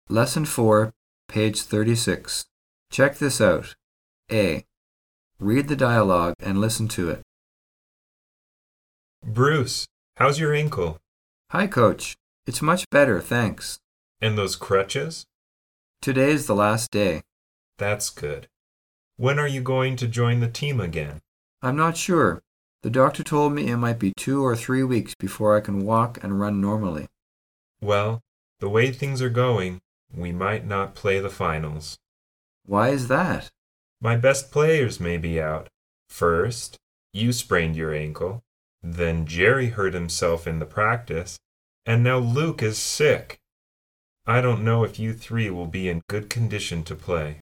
Lesson 4, page 36. Check this out. A. Read the dialogue and listen to it. Bruce, how's your ankle? Hi, Coach. It's much better, thanks. And those crutches? Today's the last day. That's good. When are you going to join the team again? I'm not sure. The doctor told me it might be 2 or 3 weeks before I can walk and run normally. Well, the way things are going, we might not play the finals. Why is that? My best players may be out. First, you sprained your ankle. Then Jerry hurt himself in the practice. And now Luke is sick. I don't know if you three will be in good condition to play.